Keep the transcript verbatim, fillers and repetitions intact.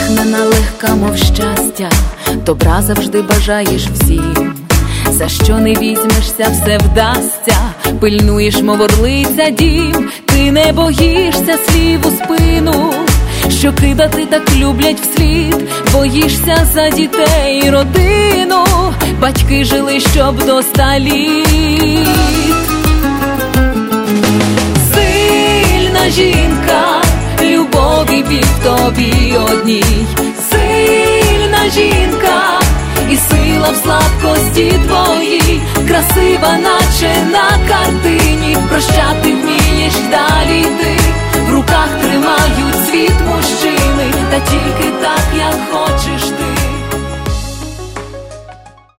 усміхнена, легка, мов щастя, добра завжди бажаєш всім. За що не візьмешся, все вдасться, пильнуєш, мов орлиця, дім. Ти не боїшся слів у спину, що кидати так люблять вслід. Боїшся за дітей і родину, батьки жили, щоб до ста літ. Сильна жінка, любові біль в тобі одній. Сильна жінка, і сила в слабкості твоїй. Красива, наче на картині, прощати вмієш, далі йти. В руках тримають світ мужчини, та тільки так, як хочеш ти.